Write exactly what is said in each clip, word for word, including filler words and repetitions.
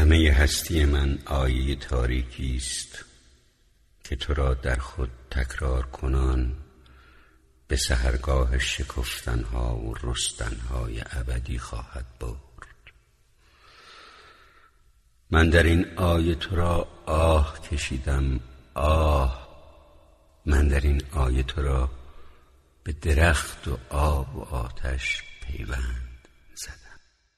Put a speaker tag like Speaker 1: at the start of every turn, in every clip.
Speaker 1: همه هستی من آیه تاریکی است که تو را در خود تکرار کنان به سحرگاه شکفتنها و رستنهای ابدی خواهد برد. من در این آیه تو را آه کشیدم، آه. من در این آیه تو را به درخت و آب و آتش پیوند زدم.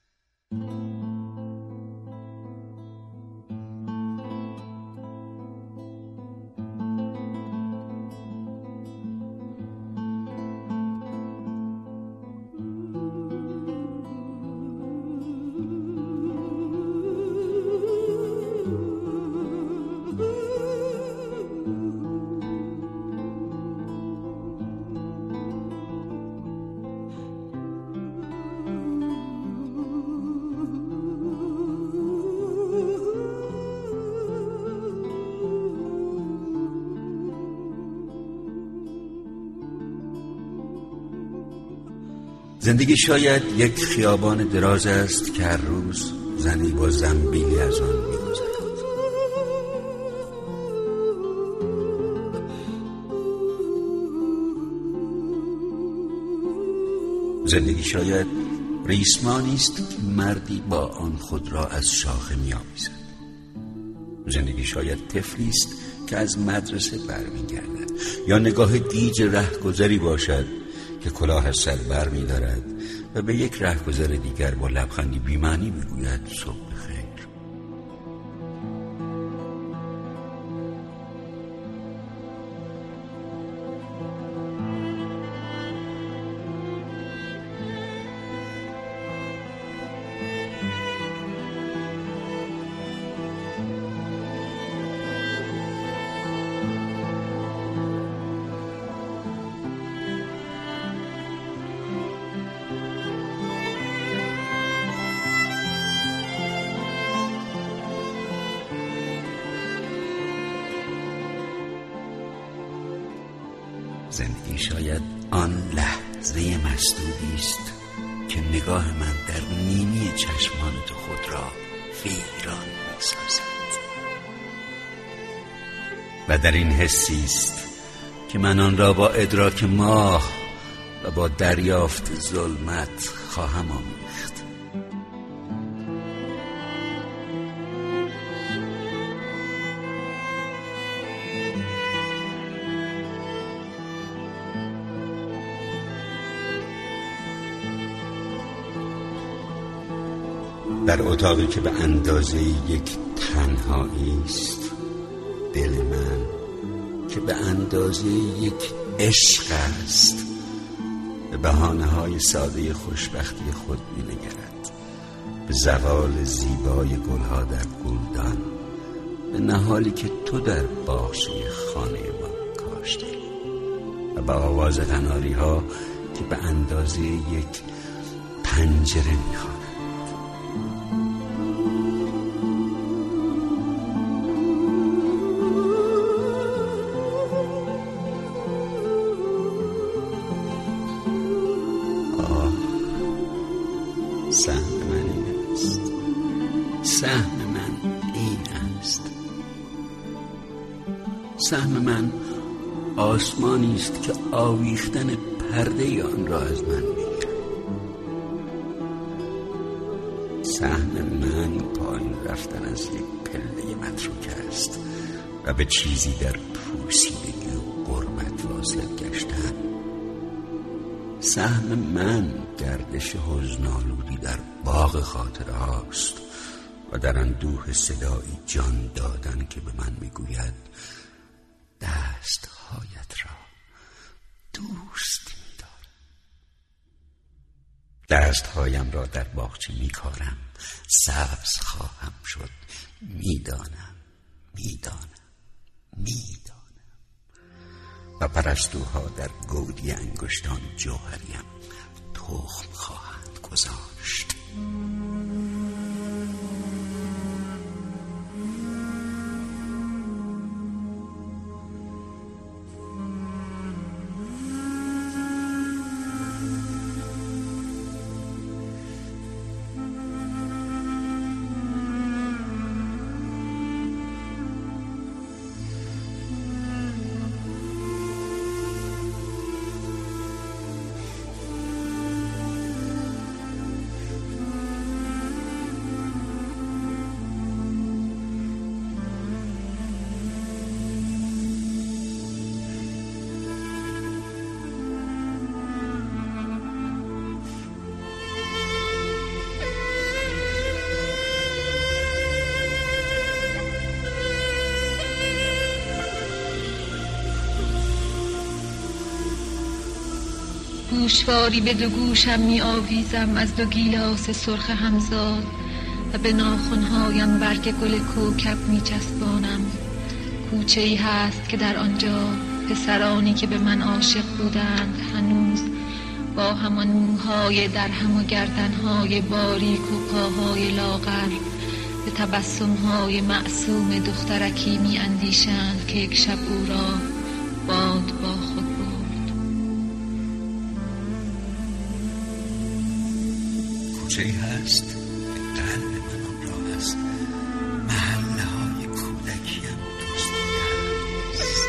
Speaker 1: زندگی شاید یک خیابان دراز است که هر روز زنی با زنبیلی از آن می‌گذرد. زندگی شاید ریسمانی است که مردی با آن خود را از شاخه می‌آویزد. زندگی شاید طفلی است که از مدرسه برمیگردد، یا نگاه گیج رهگذری باشد که کلاه از سر بر می دارد و به یک رهگذر دیگر با لبخندی بی‌معنی می گوید صبح بخیر. زندگی شاید آن لحظه مسدودی است که نگاه من در نیمی چشمان تو خود را ویران می‌سازد و در این حسی است که من آن را با ادراک ماه و با دریافت ظلمت خواهم آمیخت. در اتاقی که به اندازه یک تنهایی است، دل من که به اندازه یک عشق است به بهانه‌های ساده خوشبختی خود می‌نگرد، به زوال زیبای گلها در گلدان، به نهالی که تو در باغچه خانه ما کاشتی و به آواز قناری‌ها که به اندازه یک پنجره می‌خواند. سهم من این است، سهم من این است. سهم من آسمانی است که آویختن پرده آن را از من می‌گیرد. سهم من پایین رفتن از یک پله متروک است و به چیزی در پوسیدگی و غربت واصل گشتن. سهم من گردش حزن‌آلودی در باغ خاطره هاست و در اندوه صدایی جان دادن که به من میگوید دستهایت را دوست می‌دارم. دستهایم را در باغچه میکارم، سبز خواهم شد. میدانم میدانم میدانم و پرستوها در گودی انگشتان جوهریم تخم خواهند گذاشت.
Speaker 2: گوشواری به دو گوشم می آویزم از دو گیلاس سرخ همزاد و به ناخنهایم برگ گل کوکب می چسبانم. کوچه ای هست که در آنجا پسرانی که به من عاشق بودند هنوز با همان موهای درهم و گردنهای باریک و پاهای لاغر به تبسمهای معصوم دخترکی می اندیشند که یک شب او را باد با خود برد.
Speaker 1: کوچه ای هست که قلب من آن را است، محله های کودکیم دوست است.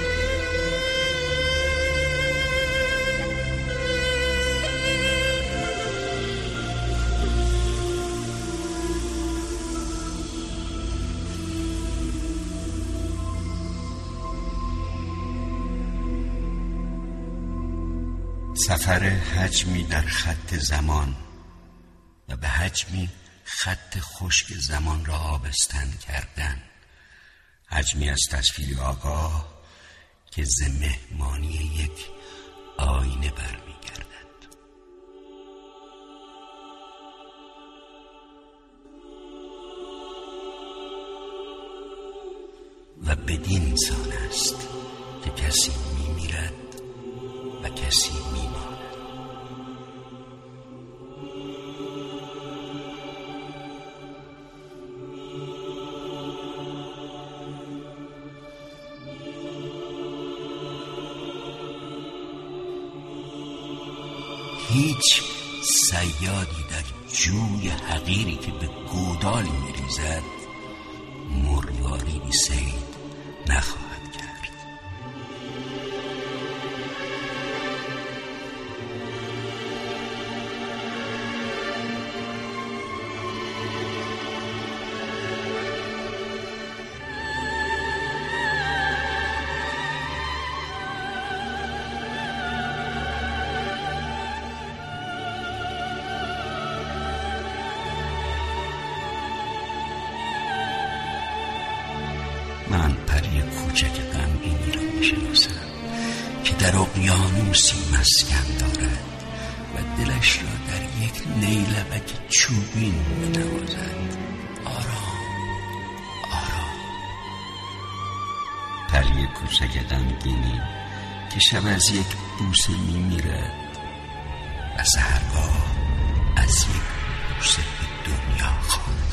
Speaker 1: سفر حجمی در خط زمان و به حجمی خط خشک زمان را آبستن کردن، حجمی از تصویری آگاه که ز مهمانی یک آینه برمیگردد. و بدین سان است که کسی میمیرد و کسی میماند. هیچ صیادی در جوی حقیری که به گودال میریزد مرواریدی صید نخواهد کرد. من پری کوچک غمگینی را میشناسم که در اقیانوسی مسکن دارد و دلش را در یک نیلبک چوبین بنوازد. آرام آرام. پری کوچک غمگینی که شب از یک بوسه میمیرد و سحرگاه از یک بوسه به دنیا خواهد.